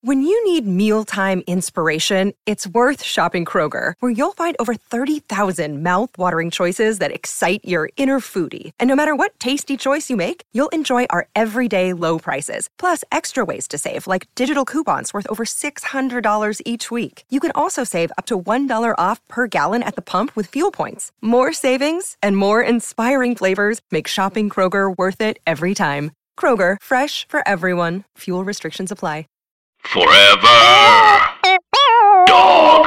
When you need mealtime inspiration, it's worth shopping Kroger, where you'll find over 30,000 mouth-watering choices that excite your inner foodie. And no matter what tasty choice you make, you'll enjoy our everyday low prices, plus extra ways to save, like digital coupons worth over $600 each week. You can also save up to $1 off per gallon at the pump with fuel points. More savings and more inspiring flavors make shopping Kroger worth it every time. Kroger, fresh for everyone. Fuel restrictions apply. Forever Dog.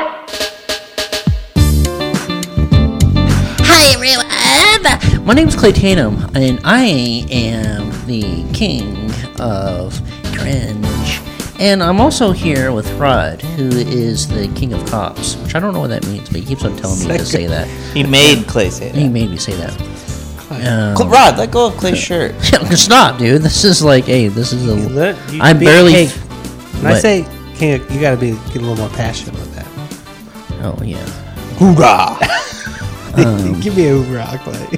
Hi everyone! My name's Clay Tatum, and I am the king of cringe. And I'm also here with Rod, who is the king of cops, which I don't know what that means, but he keeps on telling me to say that. He made Clay say that. He made me say that. Rod, let go of Clay's shirt. Stop, dude. This is like, hey, this is a... I'm barely... barely... When I say king, you gotta get a little more passionate with that. Oh, yeah. Hoorah! Give me a hoorah, Clay.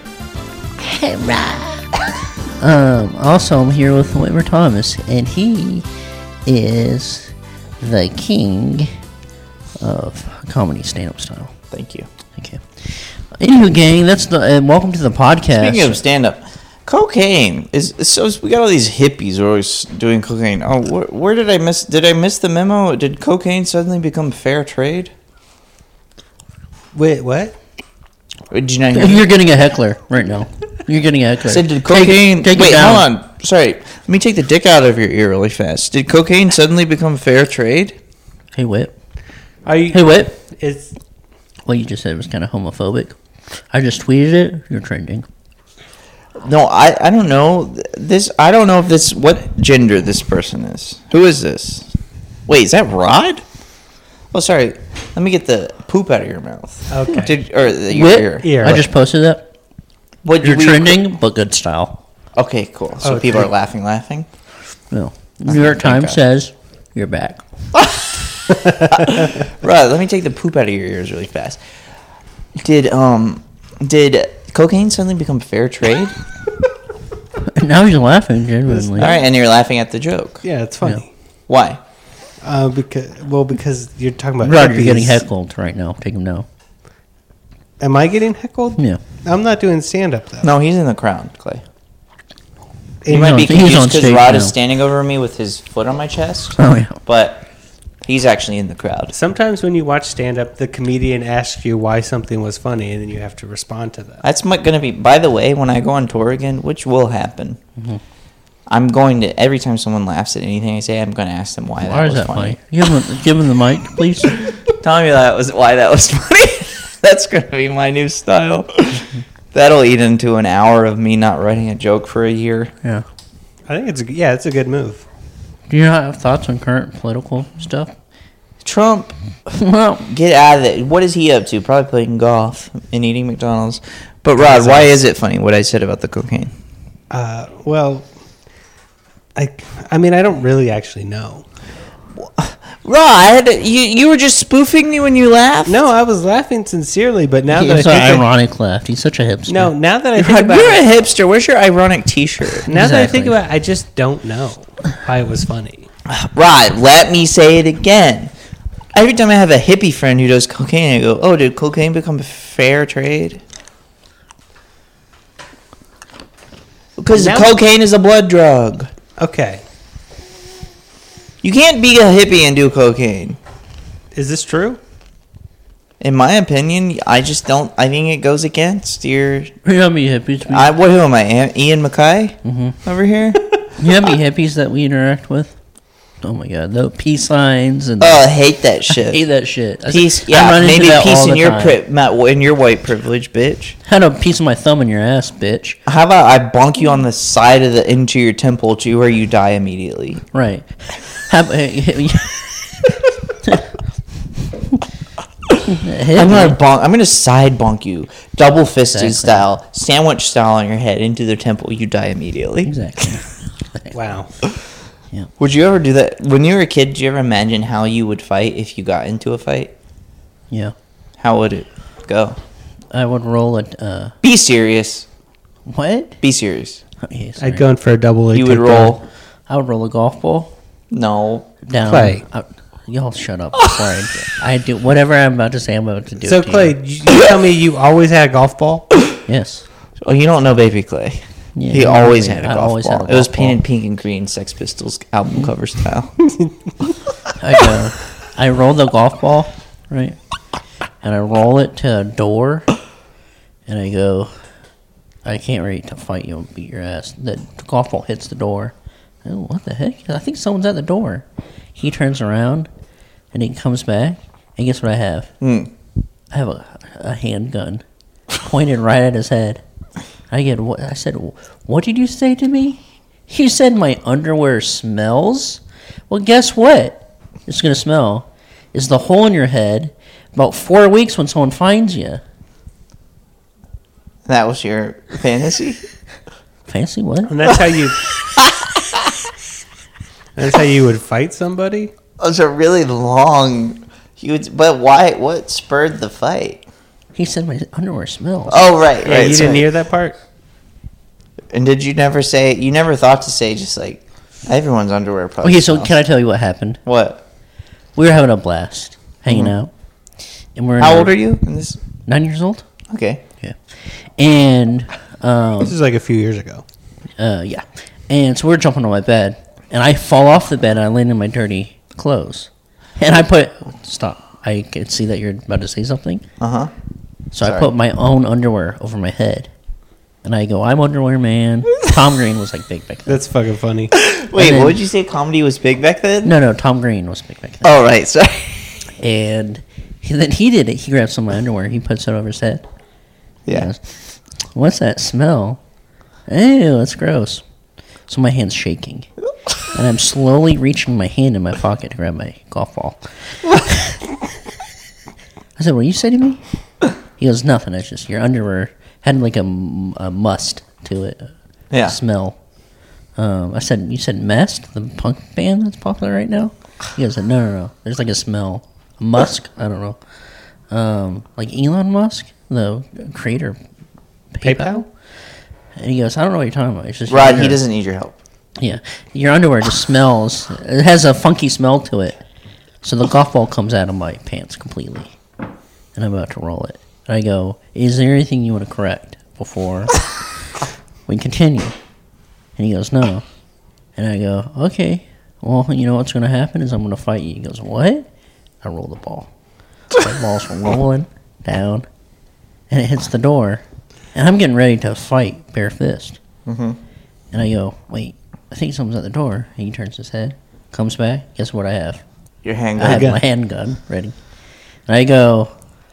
Also, I'm here with Whitmer Thomas, and he is the king of comedy stand-up style. Thank you. Okay. Anywho, gang, that's the welcome to the podcast. Speaking of stand-up, cocaine is so. We got all these hippies who are always doing cocaine. Oh, where did I miss? Did I miss the memo? Did cocaine suddenly become fair trade? Wait, what? Did you not hear You're getting a heckler right now. You're getting a heckler. Said, did cocaine... Take wait, it down. hold on. Sorry. Let me take the dick out of your ear really fast. Did cocaine suddenly become fair trade? Hey, Whit. Hey, Whit. It's... What you just said was kind of homophobic. I just tweeted it. You're trending. No, I don't know. I don't know if this... What gender this person is. Who is this? Wait, is that Rod? Oh, sorry. Let me get the poop out of your mouth. Okay. Your ear. I just posted that. You're We- trending, but good style. Okay, cool. So people are laughing. No. New York Times says you're back. Right, let me take the poop out of your ears really fast. Did cocaine suddenly become fair trade? Now he's laughing genuinely. All right, and you're laughing at the joke. Yeah, it's funny. Yeah. Why? Because you're talking about Rod, hippies. you're getting heckled right now. Take him down. Am I getting heckled? Yeah. I'm not doing stand-up, though. No, he's in the crowd, Clay. You He's might on- be he's confused on because stage Rod now. is standing over me with his foot on my chest. Oh, yeah. But he's actually in the crowd. Sometimes when you watch stand-up, the comedian asks you why something was funny, and then you have to respond to that. That's going to be, by the way, when I go on tour again, which will happen, I'm going to, every time someone laughs at anything I say, I'm going to ask them why Why that is was that funny. funny? Give him the mic, please. Tell me why that was funny. That's going to be my new style. That'll eat into an hour of me not writing a joke for a year. Yeah. I think it's a good move. Do you not have thoughts on current political stuff? Trump, Well, get out of it. What is he up to? Probably playing golf and eating McDonald's. But Rod, why is it funny what I said about the cocaine? Well, I mean, I don't really actually know. Rod, you were just spoofing me when you laughed? No, I was laughing sincerely, but now that I it's an think ironic laugh. He's such a hipster. no, now that I think Rod, about you're it, a hipster. Where's your ironic t-shirt? now that I think Exactly. about it, I just don't know why it was funny. Rod, let me say it again. Every time I have a hippie friend who does cocaine, I go, oh, did cocaine become fair trade? Because Now- cocaine is a blood drug. Okay, You can't be a hippie and do cocaine. is this true? In my opinion, I just don't. I think it goes against your. You have any hippies? Who am I? Ian Mackay over here? You have any hippies that we interact with? Oh my god, the peace signs and Oh, I hate that shit. I hate that shit. Peace, I run yeah, into maybe that peace all in the your time. in your white privilege, bitch. Had a piece of my thumb in your ass, bitch. How about I bonk you on the side of the into your temple to where you die immediately? Right. I'm gonna side bonk you, double fisted Exactly. style, sandwich style on your head into the temple. You die immediately. Exactly. Wow. Would you ever do that when you were a kid? Did you ever imagine how you would fight if you got into a fight? Yeah. How would it go? I would roll it. Be serious. What? Be serious. Oh, yeah, sorry. I'd go in for a double. You would roll. I would roll a golf ball. No. down. Clay. Y'all shut up. Sorry. I do whatever I'm about to say. I'm about to do. So it to Clay, you tell me you always had a golf ball? you. Yes. Oh, you don't know Baby Clay. Yeah, He always had a I golf always had ball. a It was golf ball. painted pink and green, Sex Pistols album cover style. I roll the golf ball, right? And I roll it to a door, and I go, I can't wait to fight you and beat your ass. The golf ball hits the door. Oh, what the heck? I think someone's at the door. He turns around, and he comes back, and guess what I have? I have a handgun pointed right at his head. I said, what did you say to me? You said my underwear smells? Well, guess what? It's going to smell. Is the hole in your head about 4 weeks when someone finds you. That was your fantasy? Fancy what? And that's how you. That's how you would fight somebody? It was a really long. But why? What spurred the fight? He said my underwear smells. Oh, right. Yeah, right. you sorry. didn't hear that part? And did you never say? You never thought to say just like everyone's underwear probably. Okay, so smells. can I tell you what happened? What? We were having a blast, hanging out. And we're in How our- old are you? In this? 9 years old? Okay. Yeah. And, This is like a few years ago. yeah. And so we're jumping on my bed. And I fall off the bed and I land in my dirty clothes. And I put... Stop. I can see that you're about to say something. Uh huh. So I Sorry. put my own underwear over my head. And I go, I'm underwear man. Tom Green was like big back then. That's fucking funny. Wait, then- what would you say? Comedy was big back then? No, Tom Green was big back then. Oh, right. Sorry. And then he did it. He grabbed some of my underwear. He puts it over his head. He Yeah. goes, what's that smell? Ew, that's gross. So my hand's shaking. And I'm slowly reaching my hand in my pocket to grab my golf ball. I said, what you say to me? He goes, nothing. It's just your underwear had like a must to it. Yeah. Smell. I said, you said Mest, the punk band that's popular right now? He goes, no. There's like a smell. Musk? I don't know. Like Elon Musk, the creator of PayPal? And he goes, I don't know what you're talking about. It's just your Rod, he underwear." doesn't need your help. Yeah. Your underwear just smells. It has a funky smell to it. So the golf ball comes out of my pants completely. And I'm about to roll it. And I go, is there anything you want to correct before we continue? And he goes, no. And I go, okay. Well, you know what's going to happen is I'm going to fight you. He goes, what? I roll the ball. The ball's rolling down. And it hits the door. And I'm getting ready to fight bare fist. Mm-hmm. And I go, wait, I think someone's at the door. And he turns his head, comes back. Guess what I have? Your I handgun. have my handgun ready. And I go,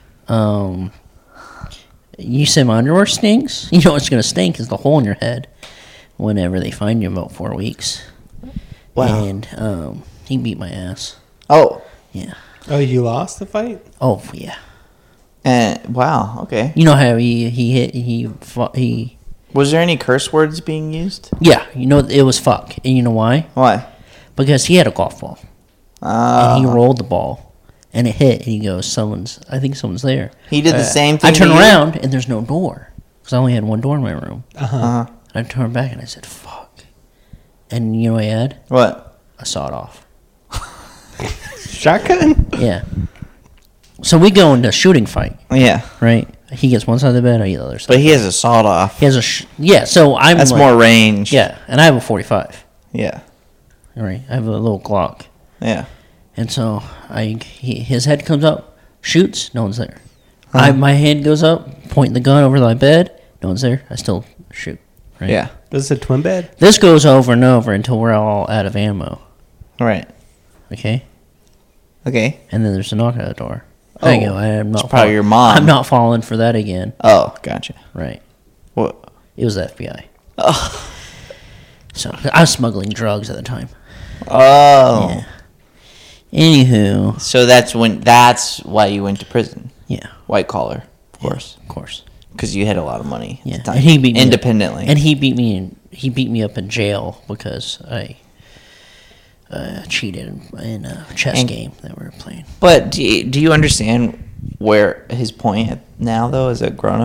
you said my underwear stinks? You know what's going to stink is the hole in your head whenever they find you in about 4 weeks. Wow. And he beat my ass. Oh. Yeah. Oh, you lost the fight? Oh, yeah. And wow. Okay. You know how he fought, Was there any curse words being used? yeah, you know, it was fuck. And you know why? Why? Because he had a golf ball. And he rolled the ball. And it hit, and he goes, I think someone's there. He did the same thing I turn to you? around, and there's no door. Because I only had one door in my room. Uh-huh. And I turned back, and I said, fuck. And you know what I had? What? I saw it off. Shotgun? Yeah. So we go into a shooting fight, Yeah. right? He gets one side of the bed, I get the other side. But he has a sawed off. He has a... yeah, so I'm That's like- more range. Yeah, and I have a 45. Yeah. All right, I have a little Glock. Yeah. And so his head comes up, shoots, no one's there. My hand goes up, pointing the gun over my bed, no one's there. I still shoot. Right? Yeah. This is a twin bed? This goes over and over until we're all out of ammo. Right. Okay? Okay. And then there's a knock at the door. Oh, I go, I'm not it's probably your mom. I'm not falling for that again. Oh, gotcha. Right. What? It was the FBI. Oh. So I was smuggling drugs at the time. Oh. Yeah. Anywho. So that's why you went to prison. Yeah. White collar, of course. Of course. Because you had a lot of money at Yeah. the time. And he beat me independently. And he beat me up in jail because I cheated in a chess game that we were playing. But do you understand where his point now, though, as a grown-up?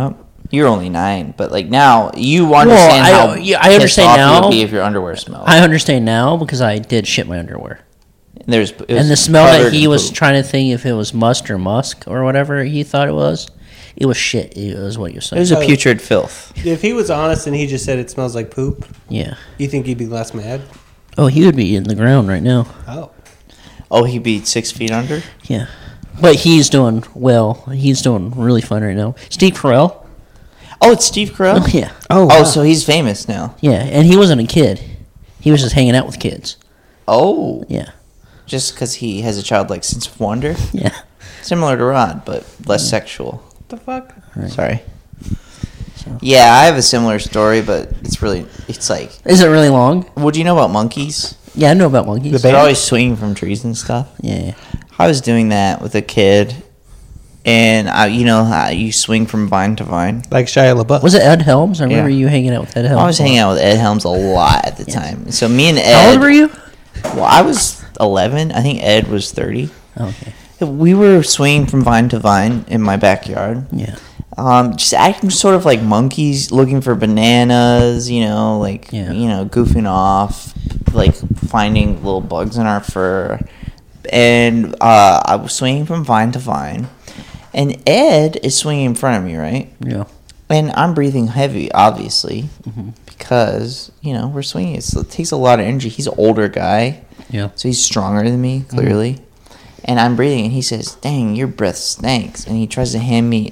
You were only 9, but like now you understand how I understand pissed off you now. would be if your underwear smelled. I understand now because I did shit my underwear. It was And the smell that covered he in was poop. trying to think if it was must or musk or whatever he thought it was shit. It was what you're It saying. was a putrid filth. If he was honest and he just said it smells like poop, Yeah. you think he'd be less mad? Oh, he would be in the ground right now. Oh. Oh, he'd be 6 feet under? Yeah. But he's doing well. He's doing really fine right now. Steve Carell. Oh, it's Steve Carell? Oh, yeah. Oh, Oh, wow. so he's famous now. Yeah. And he wasn't a kid. He was just hanging out with kids. Oh, Yeah. just because he has a childlike sense of wonder? Yeah. Similar to Rod, but less sexual. What the fuck? Sorry. Yeah, I have a similar story, but it's like, Is it really long? what do you know about monkeys? Yeah, I know about monkeys. They're always swinging from trees and stuff. Yeah. I was doing that with a kid, and you know how you swing from vine to vine? Like Shia LaBeouf. Was it Ed Helms? I remember Yeah. you hanging out with Ed Helms. I was hanging out with Ed Helms a lot at the time. So me and Ed... How old were you? Well, I was 11. I think Ed was 30. Okay. We were swinging from vine to vine in my backyard. Yeah. Just acting sort of like monkeys looking for bananas, you know, like, Yeah. you know, goofing off, like finding little bugs in our fur. And I was swinging from vine to vine. And Ed is swinging in front of me, right? Yeah. And I'm breathing heavy, obviously, because, you know, we're swinging. It takes a lot of energy. He's an older guy, Yeah. so he's stronger than me, clearly. And I'm breathing, and he says, "Dang, your breath stinks." And he tries to hand me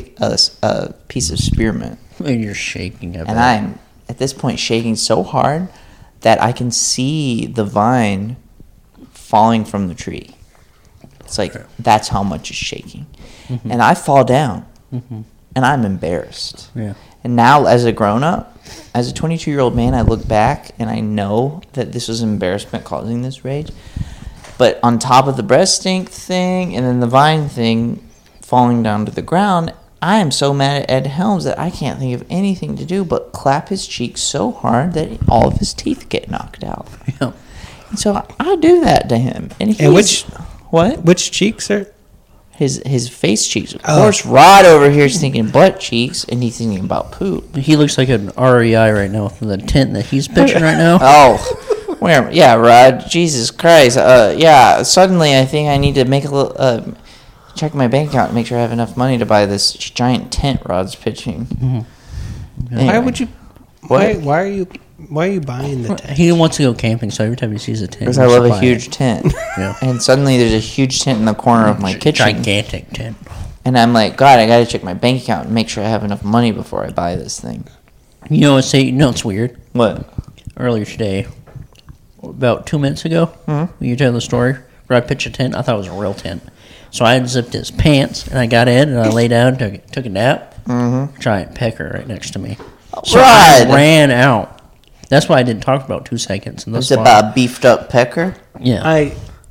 a piece of spearmint. And you're shaking. And I'm, at this point, shaking so hard that I can see the vine falling from the tree. It's like, that's how much it's shaking. And I fall down, and I'm embarrassed. Yeah. And now, as a grown-up, as a 22-year-old man, I look back, and I know that this was embarrassment causing this rage. But on top of the breast stink thing, and then the vine thing falling down to the ground, I am so mad at Ed Helms that I can't think of anything to do but clap his cheeks so hard that all of his teeth get knocked out. Yeah. And so I do that to him. And which- what? Which cheeks are... His face cheeks. Of Oh. course, Rod over here is thinking butt cheeks, and he's thinking about poop. He looks like an REI right now from the tent that he's pitching right now. Oh, where? Yeah, Rod. Jesus Christ. Yeah. Suddenly, I think I need to make a little. Check my bank account and make sure I have enough money to buy this giant tent Rod's pitching. Anyway. Why would you... What? Why are you buying the tent? He wants to go camping, so every time he sees a tent, Because he I wants love to a buy huge it. tent. Yeah. And suddenly there's a huge tent in the corner of my kitchen. Gigantic tent. And I'm like, God, I gotta check my bank account and make sure I have enough money before I buy this thing. You know it's weird. What? Earlier today, about 2 minutes ago, when you tell the story, where I pitched a tent, I thought it was a real tent. So I unzipped his pants, and I got in, and I lay down, took a nap. Giant pecker right next to me. So I Rod! ran out. That's why I didn't talk for about 2 seconds. And It's that's why- about a beefed up pecker? Yeah.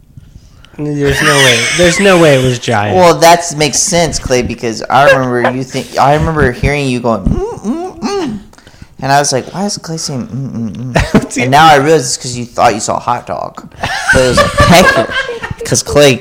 There's no way. There's no way it was giant. Well, that makes sense, Clay, because I remember hearing you going, and I was like, why is Clay saying, And now I realize it's because you thought you saw a hot dog, but it was a pecker. Because Clay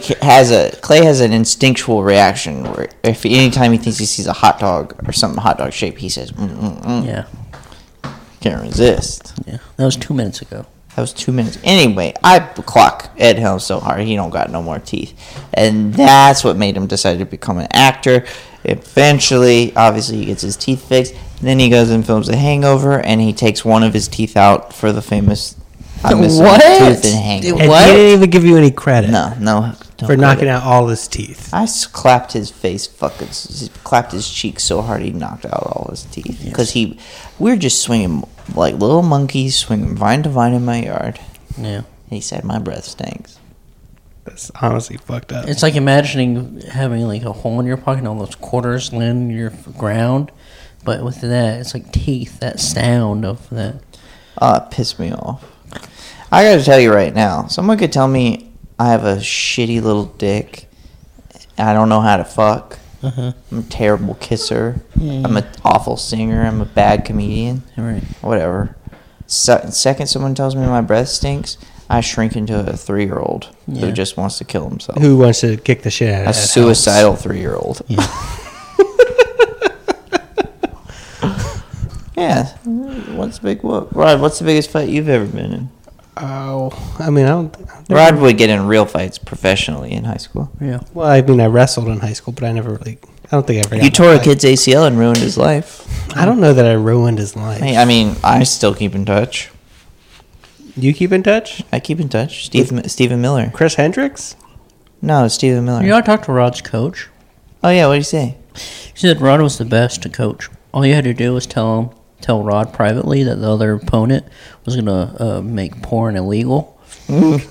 has an instinctual reaction where if anytime he thinks he sees a hot dog or something hot dog shaped, he says, Yeah. Can't resist. Yeah. That was 2 minutes ago. That was 2 minutes. Anyway, I clock Ed Helms so hard he don't got no more teeth, and that's what made him decide to become an actor. Eventually, obviously, he gets his teeth fixed. Then he goes and films The Hangover, and he takes one of his teeth out for the famous I'm missing What? a tooth in Hangover. and What? he didn't even give you any credit No. for knocking out all his teeth. I clapped his face, clapped his cheeks so hard he knocked out all his teeth. Because we were just swinging like little monkeys, swinging vine to vine in my yard. Yeah. And he said, my breath stinks. That's honestly fucked up. It's like imagining having like a hole in your pocket and all those quarters landing in your ground. But with that, it's like teeth, that sound of that. It pissed me off. I gotta tell you right now, someone could tell me I have a shitty little dick. I don't know how to fuck. I'm a terrible kisser. I'm an awful singer. I'm a bad comedian. Right. Whatever. Second someone tells me my breath stinks, I shrink into a 3-year-old Yeah. who just wants to kill himself. Who wants to kick the shit out of A Ed suicidal 3-year-old. Yeah. What's the big whoop? Rod, what's the biggest fight you've ever been in? Oh, I mean, I don't. Rod would get in real fights professionally in high school. Yeah. Well, I mean, I wrestled in high school, but I never really. I don't think I ever. got You in tore a fight. kid's ACL and ruined his life. I don't know that I ruined his life. I mean, I still keep in touch. You keep in touch? I keep in touch. Stephen Miller. Chris Hendricks? No, Stephen Miller. You gotta talk to Rod's coach. Oh, yeah, what did he say? He said Rod was the best to coach. All you had to do was tell Rod privately that the other opponent was gonna make porn illegal. And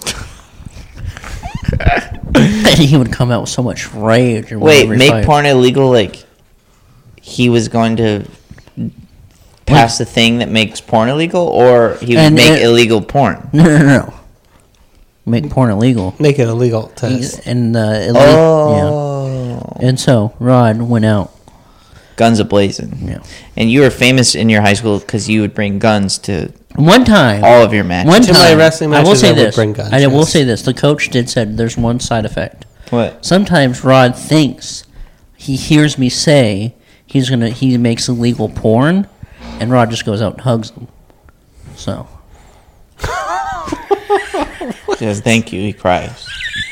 he would come out with so much rage. Wait, make porn illegal? Like, he was going to pass a thing that makes porn illegal, or he would make illegal porn? No. Make porn illegal. Make it illegal to. And Oh. yeah. And so Rod went out. Guns a-blazing. Yeah. And you were famous in your high school because you would bring guns to One time. all of your matches. One To my time. wrestling I will matches, say I would this. bring guns, I will yes. say this. The coach said there's one side effect. What? Sometimes Rod thinks he hears me say he makes illegal porn, and Rod just goes out and hugs him. So Yes, thank you. He cries.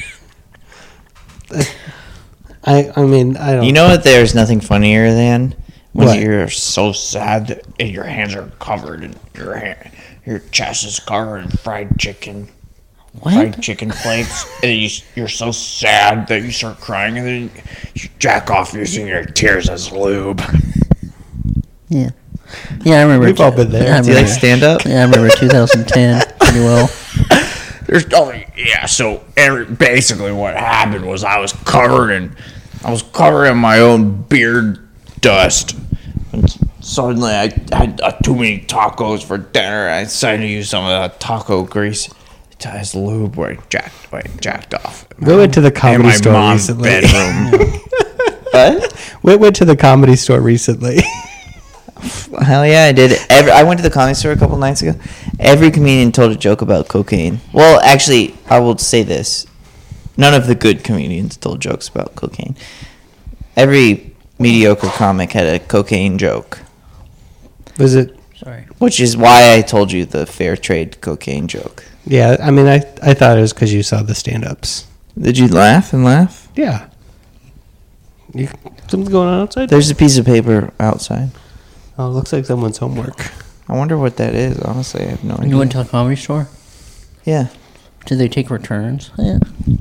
I mean, I don't. You know what? There's nothing funnier than when What? you're so sad that and your hands are covered and your chest is covered in fried chicken. what? Fried chicken flakes, and you're so sad that you start crying, and then you jack off using your tears as lube. Yeah. Yeah, I remember. We've all been there. I Do you like remember- stand up? Yeah, I remember 2010 pretty well. There's only so basically what happened was I was covered in my own beard dust. And suddenly I had too many tacos for dinner. I decided to use some of that taco grease as lube where I jacked off. We went to the In comedy my store mom's recently. bedroom. What? We went to the comedy store recently. Hell yeah, I did. I went to the comedy store a couple nights ago. Every comedian told a joke about cocaine. Well, actually, I will say this. None of the good comedians told jokes about cocaine. Every mediocre comic had a cocaine joke, Was it? Sorry. which is why I told you the fair trade cocaine joke. Yeah, I mean, I thought it was because you saw the stand-ups. Did you laugh and laugh? Yeah. Something going on outside? There's a piece of paper outside. Oh, it looks like someone's homework. I wonder what that is. Honestly, I have no idea. You went to the comedy store? Yeah. Did they take returns? Yeah.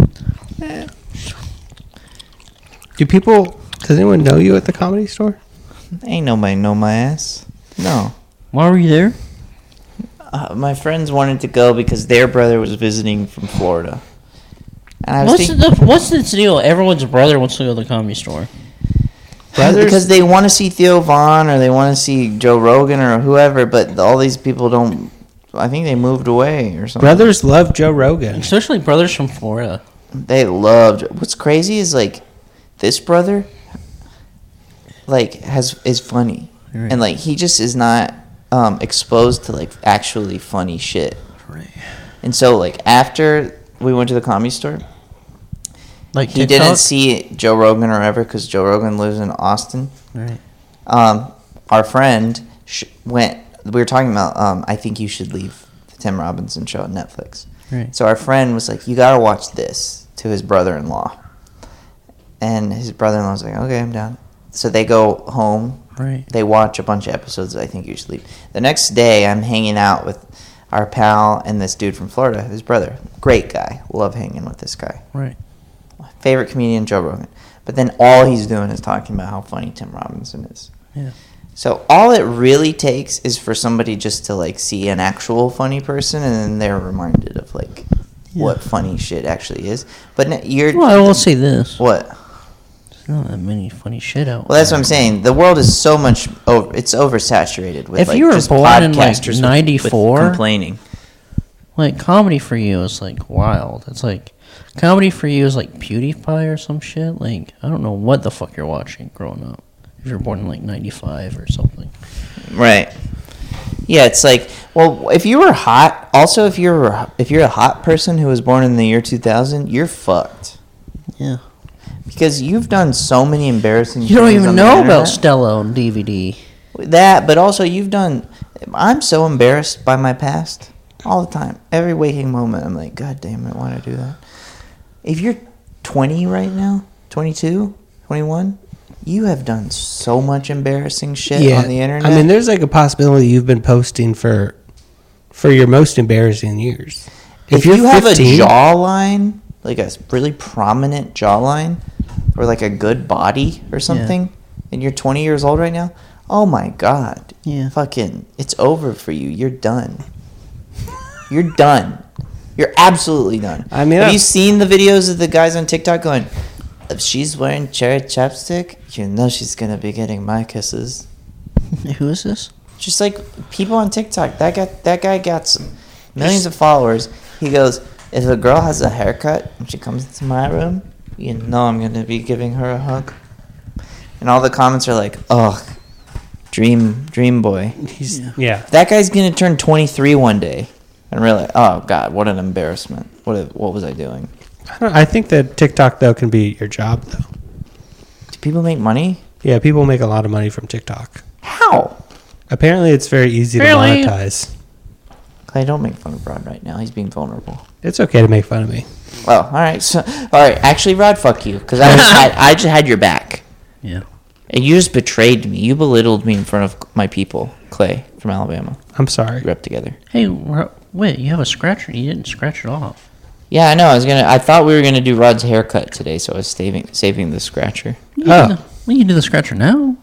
Does anyone know you at the comedy store? Ain't nobody know my ass. No. Why were you there? My friends wanted to go because their brother was visiting from Florida. And I was What's the deal? Everyone's brother wants to go to the comedy store. because they want to see Theo Vaughn or they want to see Joe Rogan or whoever, but all these people don't. I think they moved away or something. Brothers love Joe Rogan. Especially brothers from Florida. They loved. What's crazy is like this brother, like is funny, Right. and like he just is not exposed to like actually funny shit. Right. And so like after we went to the comedy store, Like he TikTok? didn't see Joe Rogan or ever because Joe Rogan lives in Austin. Right. Our friend went. We were talking about. I think you should leave the Tim Robinson show on Netflix. Right. So our friend was like, "You gotta watch this," to his brother-in-law, and his brother-in-law was like, "Okay, I'm down." So they go home. Right. They watch a bunch of episodes. I think you should leave. The next day, I'm hanging out with our pal and this dude from Florida, his brother. Great guy. Love hanging with this guy. Right. Favorite comedian, Joe Rogan. But then all he's doing is talking about how funny Tim Robinson is. Yeah. So all it really takes is for somebody just to like see an actual funny person, and then they're reminded of like what funny shit actually is. But you're Well, I will say this. what? There's not that many funny shit out Well, that's there. what I'm saying. The world is so much it's oversaturated with If like you were just born in, like, podcasters with 94? complaining. Like, comedy for you is, like, wild. It's like, comedy for you is, like, PewDiePie or some shit. Like, I don't know what the fuck you're watching growing up. If you're born in, like, 95 or something. Right. Yeah, it's like, well, if you were hot, also if you're a hot person who was born in the year 2000, you're fucked. Yeah. Because you've done so many embarrassing You don't things even on the know about internet. Stella on DVD. That, but also you've done. I'm so embarrassed by my past all the time. Every waking moment, I'm like, God damn it, why did I do that? If you're 20 right now, 22, 21, you have done so much embarrassing shit on the internet. I mean, there's like a possibility you've been posting for your most embarrassing years. If you have a jawline, like a really prominent jawline, or like a good body or something, and you're 20 years old right now, oh my God. Yeah. Fucking, it's over for you. You're done. You're done. You're absolutely done. I mean, have you seen the videos of the guys on TikTok going, if she's wearing cherry chapstick, you know she's going to be getting my kisses. Who is this? Just like people on TikTok. That guy got millions of followers. He goes, if a girl has a haircut and she comes into my room, you know I'm going to be giving her a hug. And all the comments are like, oh, dream boy. That guy's going to turn 23 one day and realize, oh, God, what an embarrassment. What was I doing? I think that TikTok, though, can be your job, though. Do people make money? Yeah, people make a lot of money from TikTok. How? Apparently, it's very easy to monetize. Clay, don't make fun of Rod right now. He's being vulnerable. It's okay to make fun of me. Oh, all right. Actually, Rod, fuck you, because I just had your back. Yeah. And you just betrayed me. You belittled me in front of my people, Clay from Alabama. I'm sorry. We were up together. Hey, wait, you have a scratcher. You didn't scratch it off. Yeah, I know. I thought we were gonna do Rod's haircut today, so I was saving the scratcher. You can do the scratcher now.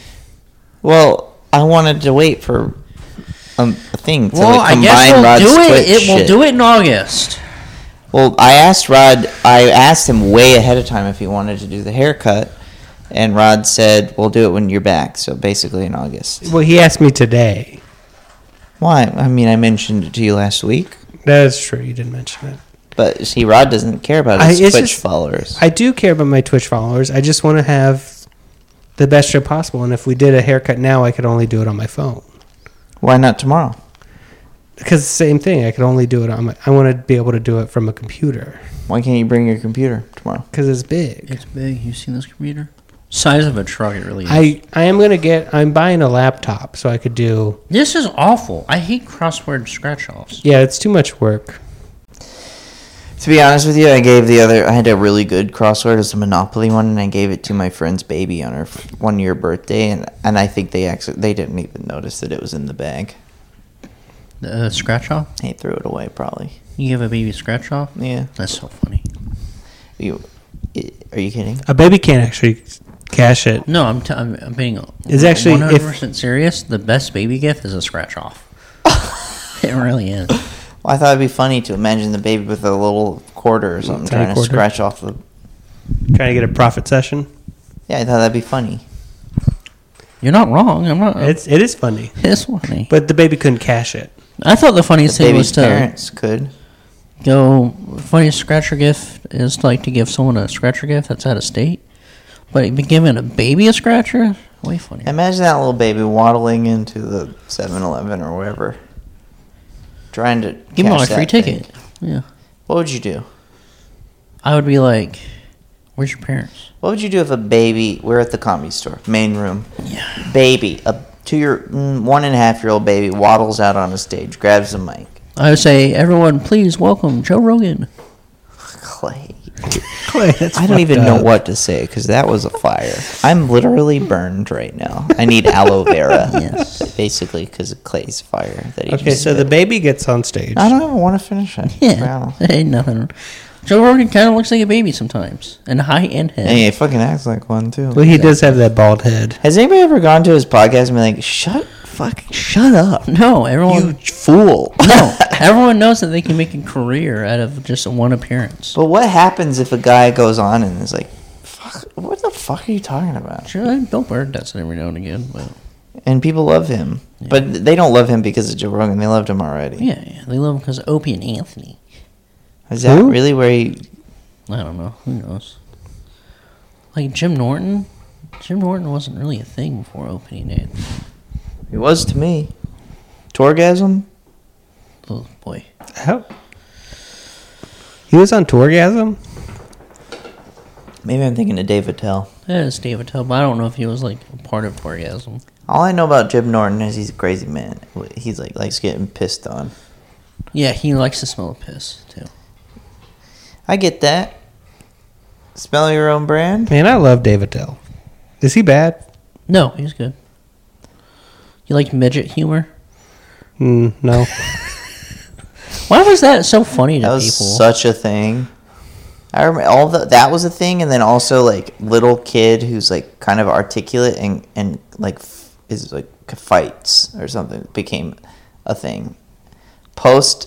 Well, I wanted to wait for a thing to Well, I guess we'll Rod's do Twitch it. We'll shit. do it in August. Well, I asked him way ahead of time if he wanted to do the haircut, and Rod said, we'll do it when you're back, so basically in August. Well, he asked me today. Why? I mean, I mentioned it to you last week. That's true. You didn't mention it. But see, Rod doesn't care about his Twitch followers. I do care about my Twitch followers. I just want to have the best show possible, and if we did a haircut now, I could only do it on my phone. Why not tomorrow? Because the same thing. I could only do it on I want to be able to do it from a computer. Why can't you bring your computer tomorrow? Because it's big. It's big. You seen this computer? Size of a truck, it really is. I'm buying a laptop so I could do. This is awful. I hate crossword scratch offs. Yeah, it's too much work. To be honest with you, I had a really good crossword. It's a Monopoly one, and I gave it to my friend's baby on her 1 year birthday, and I think they didn't even notice that it was in the bag. The scratch off? They threw it away, probably. You give a baby scratch off? Yeah. That's so funny. Are you kidding? A baby can't actually cash it. No, I'm being It's actually 100% serious. The best baby gift is a scratch off. It really is. Well, I thought it'd be funny to imagine the baby with a little quarter or something trying to scratch off the... Trying to get a profit session? Yeah, I thought that'd be funny. You're not wrong. I'm not. It is funny. It's funny. But the baby couldn't cash it. I thought the funniest thing was Baby's parents could. Funniest scratcher gift is like to give someone a scratcher gift that's out of state. But giving a baby a scratcher? Way funny. Imagine that little baby waddling into the 7-Eleven or wherever. Trying to give him a free thing. ticket. Yeah. What would you do? I would be like, where's your parents? What would you do if a baby... We're at the Comedy Store, main room. Yeah. Baby, a 1.5-year-old baby waddles out on a stage, grabs the mic. I would say, everyone, please welcome Joe Rogan. Clay. That's I don't even know what to say because that was a fire. I'm literally burned right now. I need aloe vera. Yes. Basically because of Clay's fire. That he Okay, just so the baby gets on stage. I don't even want to finish it. Yeah. Ain't nothing. Joe Rogan kind of looks like a baby sometimes. And a high-end head. And he fucking acts like one too. Well, he does have that bald head. Has anybody ever gone to his podcast and been like, shut up. No, everyone... You fool. No, everyone knows that they can make a career out of just one appearance. But what happens if a guy goes on and is like, fuck, what the fuck are you talking about? Sure, Bill Burr does it every now and again, but... And people love him. Yeah. But they don't love him because of Joe Rogan. They loved him already. Yeah. They love him because of Opie and Anthony. Is that really where he... I don't know. Who knows? Like Jim Norton? Jim Norton wasn't really a thing before Opie and Anthony. He was to me. Torgasm? Oh, boy. How? He was on Tourgasm? Maybe I'm thinking of Dave Attell. That is Dave Attell, but I don't know if he was like a part of Orgasm. All I know about Jim Norton is he's a crazy man. He's like likes getting pissed on. Yeah, he likes to smell a piss too. I get that. Smell your own brand. Man, I love Dave Attell. Is he bad? No, he's good. You like midget humor? No. Why was that so funny to That was people? such a thing. I remember that was a thing, and then also like little kid who's like kind of articulate and like is like fights or something became a thing. Post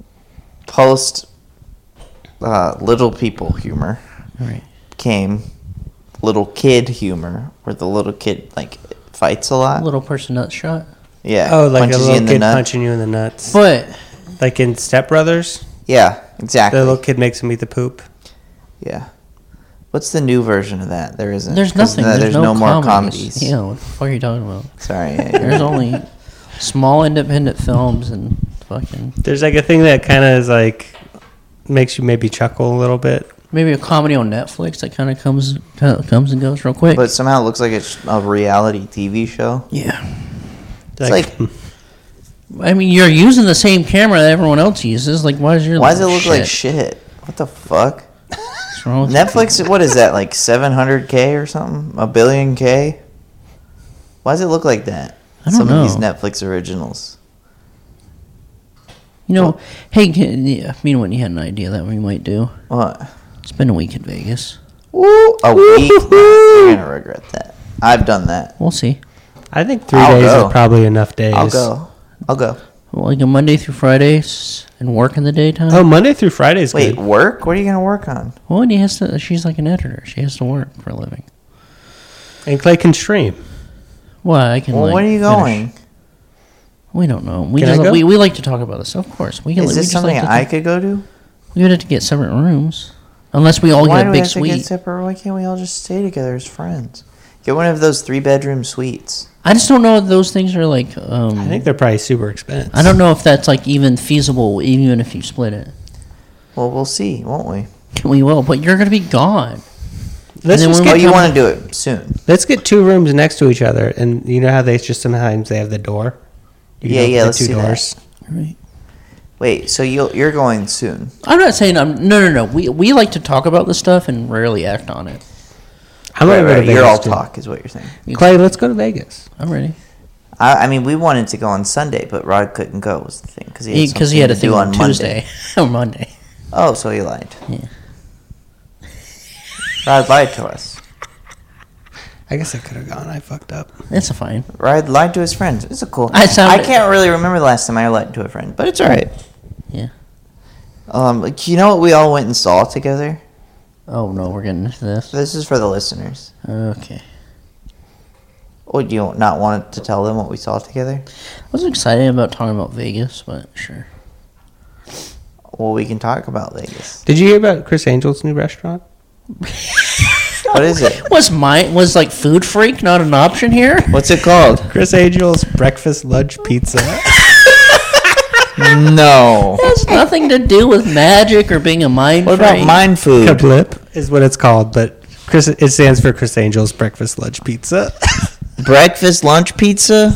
little people humor Right. became little kid humor, where the little kid like fights a lot. Little person nut shot. Yeah. Oh, like a punches you little in the kid nut. punching you in the nuts. But Like in Step Brothers, Yeah, the exactly. little kid makes him eat the poop. Yeah. What's the new version of that? There isn't. there's 'cause nothing. There's no more comedies. comedies. Yeah, what the fuck are you talking about? Sorry. There's only small independent films and fucking There's like a thing that kind of is like makes you maybe chuckle a little bit. maybe a comedy on Netflix that kind of comes and goes real quick. But somehow it looks like it's a reality TV show. yeah, It's like, I mean, you're using the same camera that everyone else uses. Like, why does your why does it look like shit? What the fuck? What's wrong with Netflix, what is that, like 700K or something? A billion K? Why does it look like that? I don't Some know. of these Netflix originals. You know, hey, I mean, when you had an idea that we might do, What? spend a week in Vegas. Ooh, a week? You're going to regret that. I've done that. We'll see. I think 3 I'll days go. are probably enough days. I'll go. Like a Monday through Fridays and work in the daytime. Oh, Monday through Friday is Wait, good. work? What are you going to work on? Well, and he has to. She's like an editor. She has to work for a living. And Clay can stream. Well, I can. Well, like, when are you finish. going? We don't know. We Can I just go? we like to talk about this. Of course, we can. Is we this just something like to I could go to? We would have to get separate rooms, unless we all Why get do a we big have to get suite. separate? Why can't we all just stay together as friends? Get one of those 3-bedroom suites. I just don't know if those things are like. I think they're probably super expensive. I don't know if that's like even feasible, even if you split it. Well, we'll see, won't we? We will, but you're gonna be gone. Let's And then just when Oh, we get, you come- want to do it soon? let's get 2 rooms next to each other, and you know how they just sometimes they have the door. You can Yeah, open yeah, the let's do that. Right. Wait, so you're going soon? I'm not saying I'm. No. We like to talk about this stuff and rarely act on it. I'm gonna go to Vegas. You're all too. talk, is what you're saying. Clay, let's go to Vegas. I'm ready. I mean, we wanted to go on Sunday, but Rod couldn't go. Was the thing because Because he had a thing on Tuesday or Monday. Oh, so he lied. Yeah. Rod lied to us. I guess I could have gone. I fucked up. It's a fine. Rod lied to his friends. It's a cool. I sound- I can't really remember the last time I lied to a friend, but it's all right. Yeah. Like, you know what we all went and saw together? Oh no, we're getting into this. This is for the listeners. Okay. Or do you not want to tell them what we saw together? I was excited about talking about Vegas, but sure. Well, we can talk about Vegas. Did you hear about Chris Angel's new restaurant? What is it? Was like Food Freak not an option here? What's it called? Chris Angel's breakfast lunch pizza. No. It has nothing to do with magic or being a mind What about freak. Mind Food? Kablip is what it's called, but it stands for Chris Angel's breakfast lunch pizza. Breakfast lunch pizza?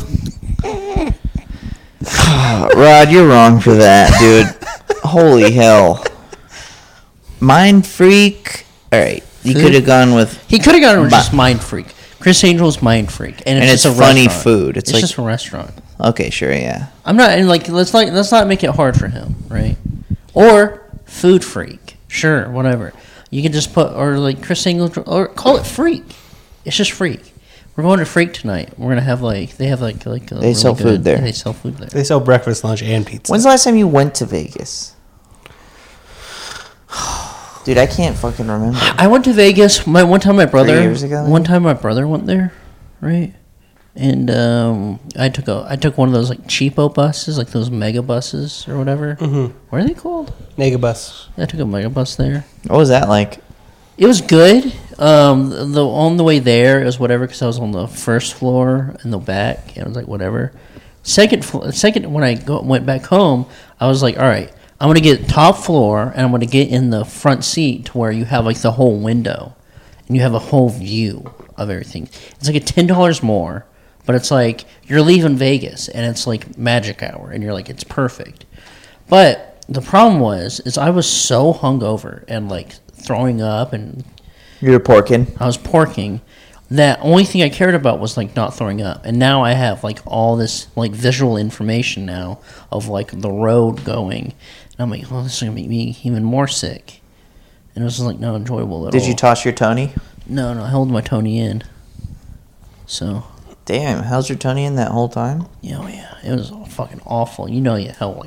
Rod, you're wrong for that, dude. Holy hell. Mind Freak? Alright, you could have gone with... He could have gone with Ma- just Mind Freak. Chris Angel's Mind Freak, and And it's it's just a funny restaurant. food. It's like- just a restaurant. Okay, sure, yeah. I'm not and like let's not make it hard for him, right? Or Food Freak, sure, whatever. You can just put or like Chris Angel or call it Freak. It's just Freak. We're going to Freak tonight. We're gonna have they have like a They sell food there. Yeah, they sell food there. They sell breakfast, lunch, and pizza. When's the last time you went to Vegas? Dude, I can't fucking remember. I went to Vegas. One time my brother. 3 years ago, One maybe? time my brother went there, right? And I took one of those like cheapo buses, like those mega buses or whatever. Mm-hmm. What are they called? Megabus. I took a mega bus there. What was that like? It was good. On the way there, it was whatever because I was on the first floor in the back, and I was like whatever. Second when I went back home, I was like, all right, I'm gonna get top floor, and I'm gonna get in the front seat to where you have like the whole window, and you have a whole view of everything. It's like $10 more, But it's like you're leaving Vegas and it's like magic hour and you're like, it's perfect. But the problem is I was so hungover and like throwing up and You're porking. I was porking. That only thing I cared about was like not throwing up. And now I have like all this like visual information now of like the road going. And I'm like, oh, this is going to make me even more sick. And it was like not enjoyable at all. Did you toss your Tony? No, I held my Tony in. So. Damn, how's your Tony in that whole time? Yeah, it was fucking awful. You know how like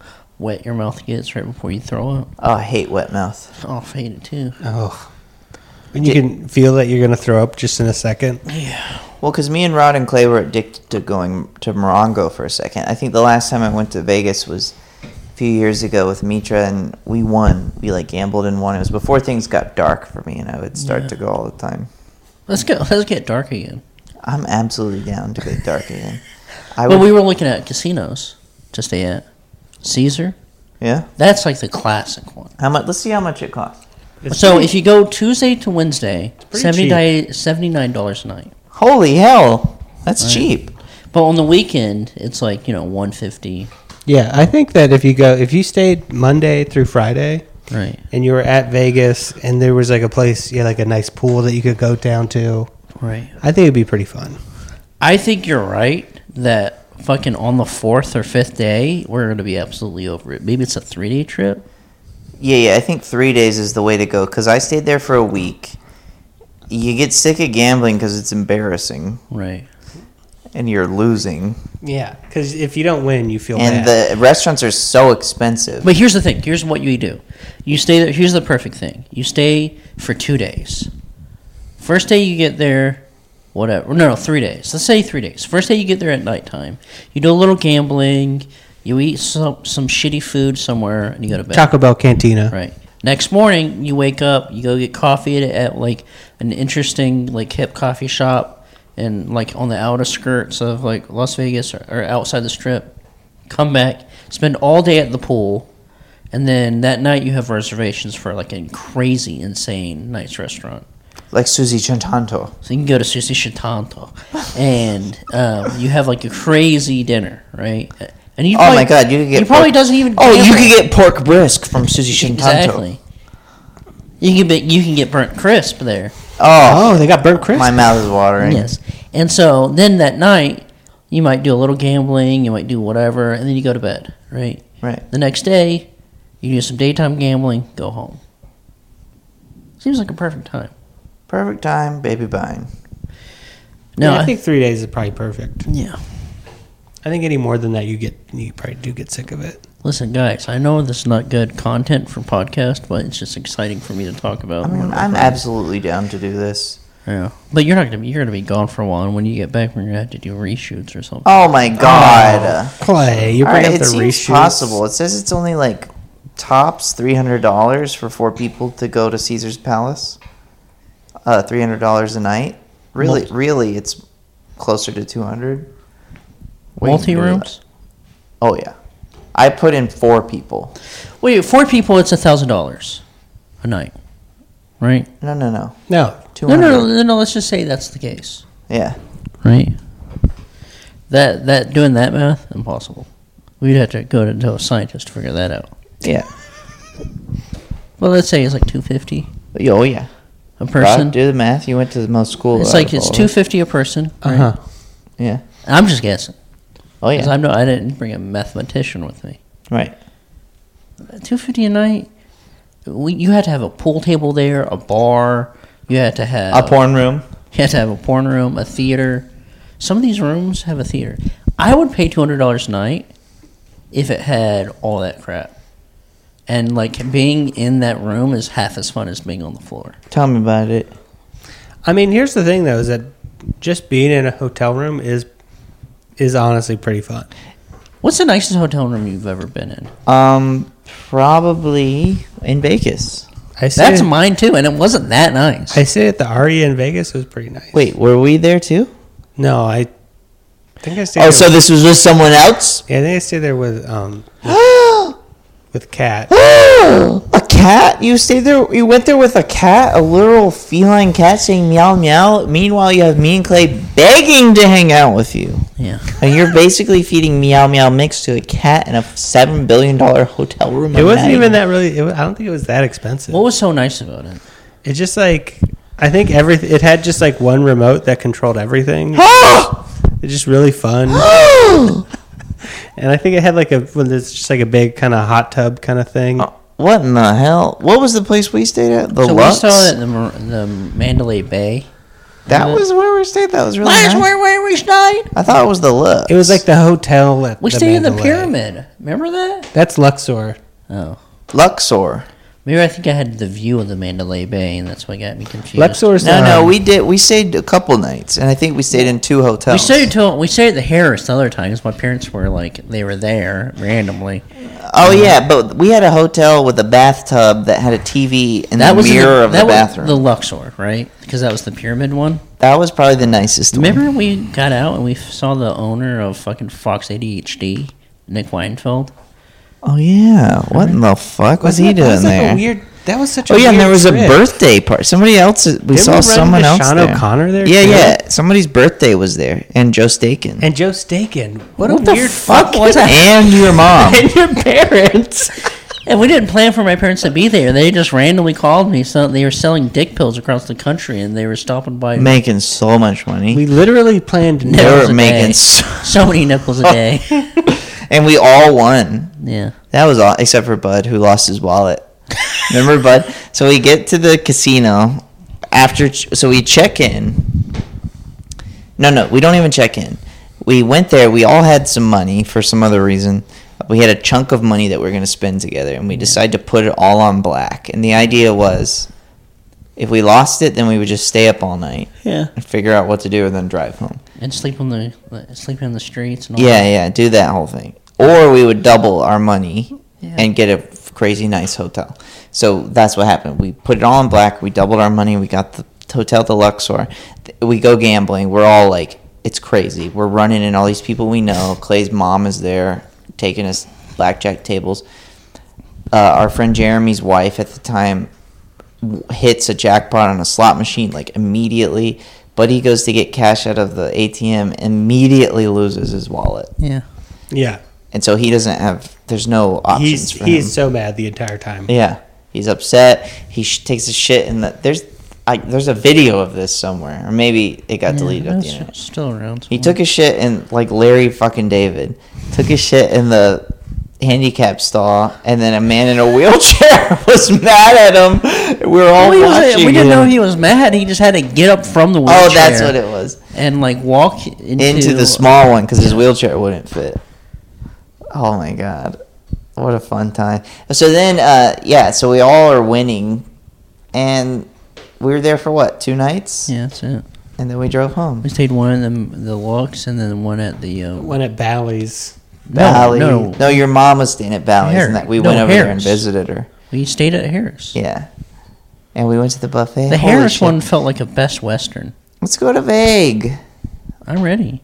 wet your mouth gets right before you throw up. Oh, I hate wet mouth. Oh, I hate it too. Oh. When you can feel that you're going to throw up just in a second. Yeah. Well, because me and Rod and Clay were addicted to going to Morongo for a second. I think the last time I went to Vegas was a few years ago with Mitra, and we won. We like gambled and won. It was before things got dark for me, and I would start to go all the time. Let's get dark again. I'm absolutely down to get dark again. But we were looking at casinos to stay at. Caesar. Yeah. That's like the classic one. How much? Let's see how much it costs. So if you go Tuesday to Wednesday, pretty $79 a night. Holy hell, that's cheap. But on the weekend, it's like $150. Yeah, I think that if you stayed Monday through Friday, Right. and you were at Vegas, and there was like a place, like a nice pool that you could go down to, Right. I think it'd be pretty fun. I think you're right that fucking on the 4th or 5th day, we're going to be absolutely over it. Maybe it's a 3-day trip. Yeah, I think 3 days is the way to go, because I stayed there for a week. You get sick of gambling because it's embarrassing, Right. and you're losing. Yeah, because if you don't win, you feel And bad. the restaurants are so expensive. But here's the thing. Here's what you do. You stay there. Here's the perfect thing. You stay for 2 days. First day you get there, whatever. No, 3 days. Let's say 3 days. First day you get there at nighttime. You do a little gambling. You eat some shitty food somewhere, and you go to bed. Taco Bell Cantina. Right. Next morning, you wake up. You go get coffee at like an interesting like hip coffee shop, and like on the outer skirts of like Las Vegas or outside the Strip. Come back, spend all day at the pool, and then that night you have reservations for like a crazy, insane nice restaurant. Like Susie Chantanto. So you can go to Sushi Shitanto, and you have like a crazy dinner, right? And you Oh my God, you could get. He probably doesn't even. Oh, you gamble. could get pork brisk from Susie Chantanto. Exactly. You can get burnt crisp there. Oh, Oh, they got burnt crisp. my mouth is watering. Yes. And so then that night you might do a little gambling, you might do whatever, and then you go to bed, right? Right. The next day you do some daytime gambling, go home. Seems like a perfect time. Perfect time, baby buying. No, Yeah, I think 3 days is probably perfect. yeah. I think any more than that, you probably do get sick of it. Listen, guys, I know this is not good content for podcast, but it's just exciting for me to talk about. I mean, I'm absolutely down to do this. Yeah, but you're gonna be gone for a while, and when you get back, we're gonna have to do reshoots or something. Oh my God. Clay, you All bring right, up it the seems reshoots. possible. It says it's only like tops $300 for 4 people to go to Caesar's Palace. $300 a night. Really, it's closer to 200. Multi rooms. Oh yeah, I put in 4 people. Wait, 4 people, it's $1,000 a night, right? No. No, No, 200. no. Let's just say that's the case, Yeah. right? That doing that math impossible. We'd have to go to a scientist to figure that out. Yeah. Well, let's say it's like $250 Oh yeah. a person. Rob, do the math. You went to the most school. It's out like of it's all of us. $250 a person. Right? uh-huh. Yeah. I'm just guessing. Oh yeah. 'Cause I didn't bring a mathematician with me. Right. $250 a night. You had to have a pool table there, a bar. You had to have A porn room. You had to have a porn room, a theater. Some of these rooms have a theater. I would pay $200 a night if it had all that crap. And like being in that room is half as fun as being on the floor. Tell me about it. I mean, here's the thing, though, is that just being in a hotel room is honestly pretty fun. What's the nicest hotel room you've ever been in? Probably in Vegas. That's mine too, and it wasn't that nice. I stayed at the Aria in Vegas. It was pretty nice. Wait, were we there too? No, I think I stayed Oh, there so this was with someone else? Yeah, I think I stayed there with with cat. A cat? You stayed there? You went there with a cat? A literal feline cat saying meow meow? Meanwhile, you have me and Clay begging to hang out with you. Yeah. And you're basically feeding meow meow mix to a cat in a $7 billion hotel room. It wasn't even that really. I don't think it was that expensive. What was so nice about it? It's just like I think everything. It had just like one remote that controlled everything. It's just really fun. And I think it had like it's just like a big kind of hot tub kind of thing. What in the hell? What was the place we stayed at? The So Lux? we saw it in the Mandalay Bay. That was where we stayed? That was really That's nice. where we stayed. I thought it was the Lux. It was like the hotel at We the stayed in the Mandalay. pyramid. Remember that? That's Luxor. Oh. Luxor. Maybe I think I had the view of the Mandalay Bay, and that's what got me confused. Luxor's No, we stayed a couple nights, and I think we stayed in 2 hotels. We stayed at the Harris the other time because my parents were like they were there randomly. Oh yeah, but we had a hotel with a bathtub that had a TV in the mirror of the bathroom. The Luxor, right? Because that was the pyramid one. That was probably the nicest one. Remember we got out and we saw the owner of fucking Fox ADHD, Nick Weinfeld. Oh yeah, what in the fuck was he doing there? That was such a Oh yeah, and there weird was a trip. birthday party. Somebody else. We saw someone else Sean there. O'Connor there. Yeah, too? yeah. Somebody's birthday was there, and Joe Staken. And Joe Staken. What the a weird fuck fuck was that? And your mom. And your parents. And we didn't plan for my parents to be there. They just randomly called me. So they were selling dick pills across the country, and they were stopping by. Making so much money. We literally planned. They nipples were a making day. so, many nipples a day. and we all won. Yeah. That was all, except for Bud, who lost his wallet. Remember, Bud? So we get to the casino so we check in. No, we don't even check in. We went there. We all had some money for some other reason. We had a chunk of money that we were going to spend together, and we decided to put it all on black. And the idea was, if we lost it, then we would just stay up all night Yeah. and figure out what to do, and then drive home. And sleep in the streets and all Yeah, that. yeah, do that whole thing. Or we would double our money Yeah. and get a crazy nice hotel. So that's what happened. We put it all in black. We doubled our money. We got the hotel at the Luxor. We go gambling. We're all like, it's crazy. We're running in all these people we know. Clay's mom is there taking us blackjack tables. Our friend Jeremy's wife at the time hits a jackpot on a slot machine like immediately. But he goes to get cash out of the ATM, immediately loses his wallet. Yeah. Yeah. And so he doesn't have, there's no options for him. He's so mad the entire time. Yeah, he's upset. He takes a shit, and there's a video of this somewhere, or maybe it got deleted off the It's internet. still around. He took a shit in like Larry fucking David, took a shit in the handicap stall, and then a man in a wheelchair was mad at him. We were all watching. We didn't know him. he was mad. He just had to get up from the wheelchair. Oh, that's what it was. And like walk Into the small one because his wheelchair wouldn't fit. Oh my god, what a fun time! So then, so we all are winning, and we were there for what, 2 nights? Yeah, that's it. And then we drove home. We stayed one in the Lux and then one at the. One at Bally's. Bally. No. Your mom was staying at Bally's, and that we went over there and Harris. visited her. We stayed at Harris. Yeah, and we went to the buffet. The Holy Harris shit. one felt like a Best Western. Let's go to Vague. I'm ready.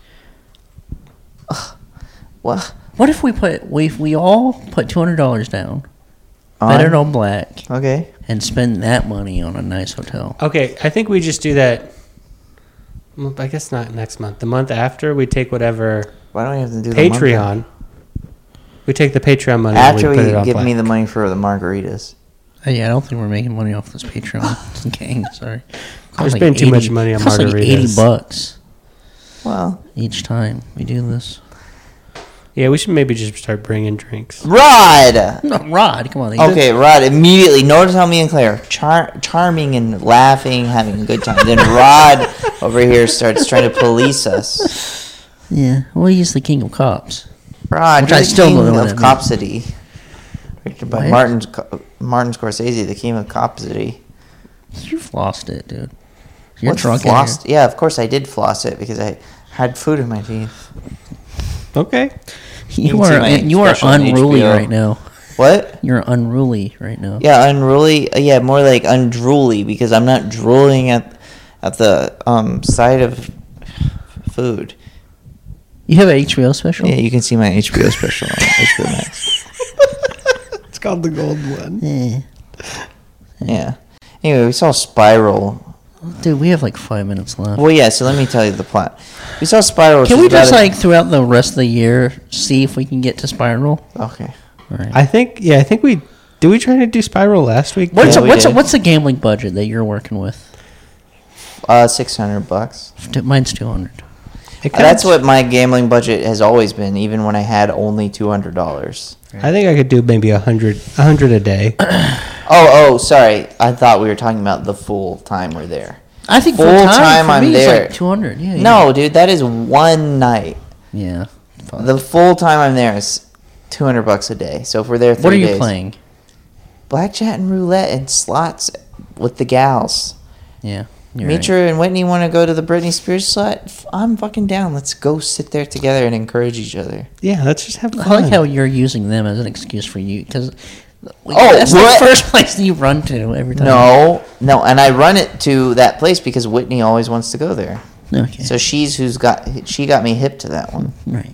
What? What if we all put $200 down, bet it on black, Okay. and spend that money on a nice hotel? Okay, I think we just do that. Well, I guess not next month. The month after, we take whatever Why don't we have to do the month? Patreon. We take the Patreon money After and we put it on give black. me the money for the margaritas. Yeah, I don't think we're making money off this Patreon gang. Sorry, We're spending too much money on costs like margaritas. $80 Well, each time we do this. Yeah, we should maybe just start bringing drinks. Rod. No, Rod, come on. Okay, Rod, immediately. Notice how me and Claire are charming and laughing, having a good time. Then Rod over here starts trying to police us. Yeah, well, he's the king of cops. Rod, Which you're I the still king don't know of what that Cop City. Directed by What? Martin Scorsese, the king of Cop City. You've lost it, dude. You're What's drunk. flossed? Yeah, of course I did floss it because I had food in my teeth. Okay. You can see my are special on unruly HBO. right now. What? You're unruly right now. Yeah, unruly. Yeah, more like undrooly because I'm not drooling at the side of food. You have an HBO special? Yeah, you can see my HBO special on HBO Max. called the gold one. Yeah. Anyway, we saw Spiral. Dude, we have like 5 minutes left. Well, yeah. So let me tell you the plot. We saw Spiral. which Can is we just about like throughout the rest of the year see if we can get to Spiral? Okay. All right. I think we did. We try to do Spiral last week. What's Yeah, we did. what's the gambling budget that you're working with? $600. Mine's 200. That's what my gambling budget has always been, even when I had only $200. I think I could do maybe 100 a day. Oh, sorry. I thought we were talking about the full time we're there. I think Full full time time for I'm me there. is like 200. Yeah. No, dude, that is one night. Yeah. Fuck. The full time I'm there is $200 a day. So if we're there 3 What are you days, playing? blackjack and roulette and slots with the gals. Yeah. You're right. Mitra and Whitney want to go to the Britney Spears slot. I'm fucking down. Let's go sit there together and encourage each other. Yeah, let's just have fun. I like how you're using them as an excuse for you because Oh, that's what? the first place that you run to every time. No, and I run it to that place because Whitney always wants to go there. Okay. So she got me hip to that one. Right.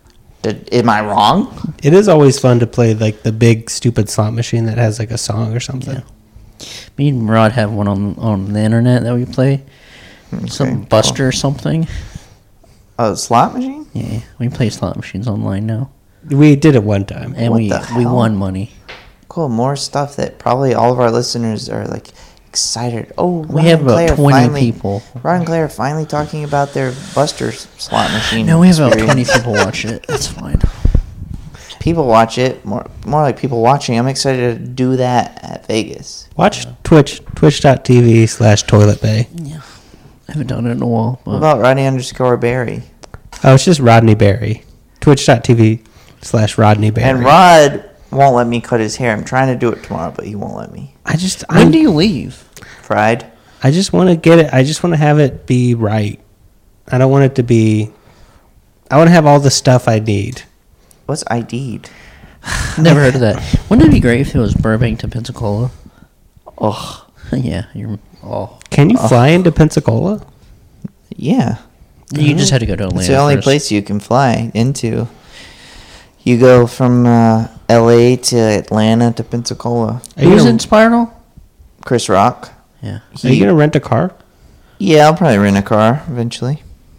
Am I wrong? It is always fun to play like the big stupid slot machine that has like a song or something. Yeah. Me and Rod have one on the internet that we play. Some Okay, Buster or something. A slot machine? Yeah, we play slot machines online now, We did it one time. and What we the hell? won money. Cool. More stuff that probably all of our listeners are like excited. Oh, We have about 20 people. Ron and Claire are finally talking about their Buster slot machine. No, we have about 20 experience. people watch it. That's fine. People watch it. More like people watching. I'm excited to do that at Vegas. Watch twitch.tv/Toilet Bay. Yeah, I haven't done it in a while. What But about Rodney_Barry? Oh, it's just Rodney Berry. Twitch.tv/Rodney Berry. And Rod won't let me cut his hair. I'm trying to do it tomorrow, but he won't let me. when do you leave? Fried? I just want to get it. I just want to have it be right. I don't want it to be. I want to have all the stuff I need. What's ID'd? Never heard of that. Wouldn't it be great if it was Burbank to Pensacola? Ugh. Yeah, you're. Oh, Can you fly into Pensacola? Yeah. you just had to go to Atlanta. It's the only first. place you can fly into. You go from L.A. to Atlanta to Pensacola. Are you Who's gonna, in Spiral? Chris Rock. Yeah. are you gonna rent a car? Yeah, I'll probably rent a car eventually.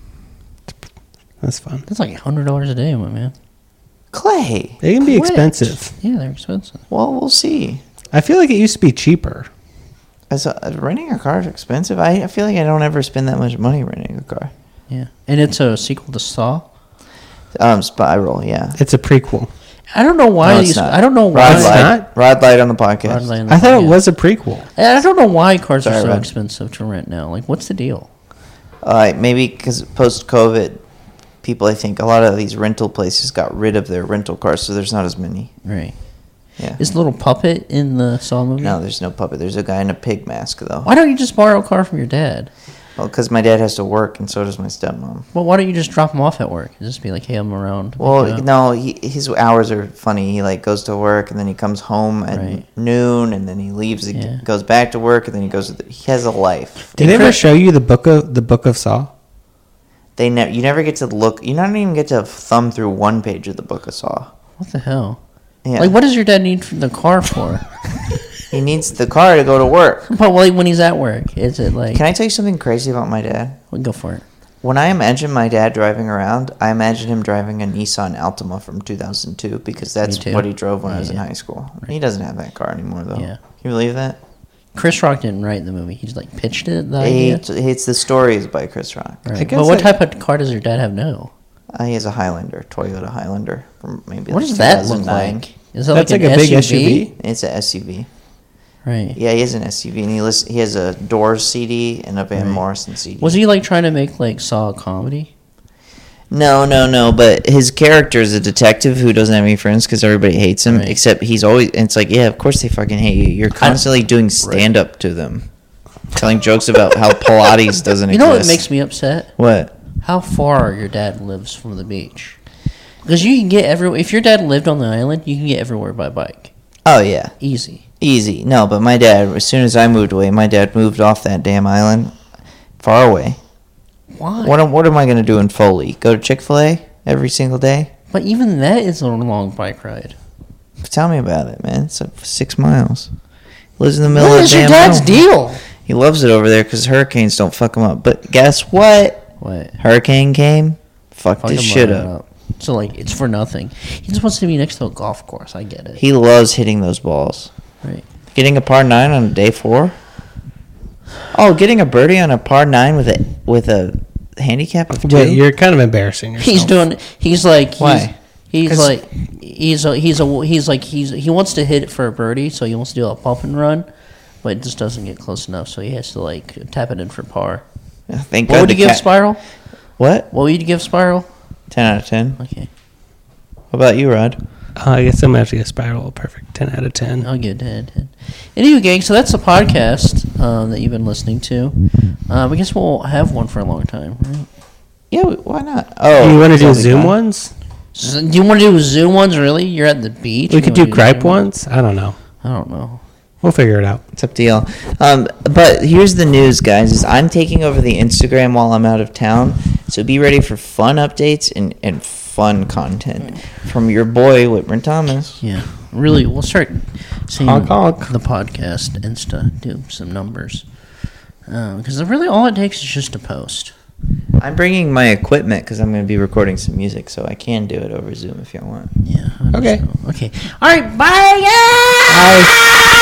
That's fun. That's like $100 a day, my man. Clay. They can be quit. expensive. Yeah, they're expensive. Well, we'll see. I feel like it used to be cheaper. Renting a car is expensive. I feel like I don't ever spend that much money renting a car. Yeah, and it's a sequel to Saw. Spiral, yeah. It's a prequel. I don't know why. No, it's not. I don't know why. Rod It's lied. not? Rod lied on the podcast. Rod Lane- I thought it yeah. was a prequel. I don't know why cars are Sorry, so Rod. expensive to rent now. Like, what's the deal? Maybe because post-COVID, people, I think, a lot of these rental places got rid of their rental cars, so there's not as many. Right. Yeah. Is the little puppet in the Saw movie? No, there's no puppet. There's a guy in a pig mask, though. Why don't you just borrow a car from your dad? Well, because my dad has to work, and so does my stepmom. Well, why don't you just drop him off at work? Just be like, hey, I'm around. to pick you Well, up. no, his hours are funny. He like goes to work, and then he comes home at Right. noon, and then he leaves. He Yeah. goes back to work, and then he goes. He has a life. Did they ever show you the book of Saw? You never get to look. You don't even get to thumb through one page of the Book of Saw. What the hell? Yeah. Like, what does your dad need the car for? He needs the car to go to work. But well, when he's at work, is it like? Can I tell you something crazy about my dad? Well, go for it. When I imagine my dad driving around, I imagine him driving a Nissan Altima from 2002 because that's Me too. what he drove when I was in Yeah. high school. He doesn't have that car anymore, though. Yeah. Can you believe that? Chris Rock didn't write the movie. He just like pitched it. The idea. It's the stories by Chris Rock. Right. guess But what I- type of car does your dad have now? He has a Highlander, Toyota Highlander, from maybe What like does that look 2009. like? Is that That's like like an a big SUV? SUV. It's a SUV. Right. Yeah, he has an SUV, and he has a Doors CD and a Van Right. Morrison CD. Was he like trying to make like Saw a comedy? No. But his character is a detective who doesn't have any friends because everybody hates him. Right. Except he's always. And it's like, yeah, of course they fucking hate you. You're constantly doing stand up to them, telling jokes about how Pilates doesn't You exist. know what makes me upset? What? How far your dad lives from the beach. Because you can get everywhere. If your dad lived on the island, you can get everywhere by bike. Oh yeah, Easy. easy. No, but my dad. As soon as I moved away, my dad moved off that damn island, far away. Why? What am I gonna do in Foley? Go to Chick-fil-A every single day? But even that is a long bike ride. Tell me about it, man. It's 6 miles. Lives in the middle What of is the your damn dad's mountain. deal? He loves it over there because hurricanes don't fuck him up. But guess what? What? Hurricane came, fucked Fuck his him shit right up. So, like, it's for nothing. He just wants to be next to a golf course. I get it. He loves hitting those balls. Right. Getting a par 9 on day 4. Oh, getting a birdie on a par 9 with a handicap of 2. Yeah, you're kind of embarrassing yourself. He's doing. He's like. Why? He 'Cause- wants to hit it for a birdie, so he wants to do a pump and run, but it just doesn't get close enough, so he has to like tap it in for par. Thank What God would the you give cat- Spiral? What? What would you give Spiral? 10 out of 10. Okay, What about you, Rod? I guess I'm going to have to get Spiral a perfect 10 out of 10. I'll give it 10. Anyway, gang, so that's the podcast that you've been listening to. I guess we'll have one for a long time, right? Yeah, why not? Oh, you want to do that'll be Zoom fun. ones? So, do you want to do Zoom ones, really? You're at the beach? We You could wanna do gripe Zoom ones? I don't know. I don't know. We'll figure it out. It's up to y'all. But here's the news, guys: is I'm taking over the Instagram while I'm out of town, so be ready for fun updates and fun content from your boy Whitmer Thomas. Yeah, really, we'll start seeing Honk, honk. the podcast Insta do some numbers. Because really all it takes is just a post. I'm bringing my equipment because I'm going to be recording some music, so I can do it over Zoom if y'all want. Yeah. Okay. Okay. All right. Bye. Yeah! Bye.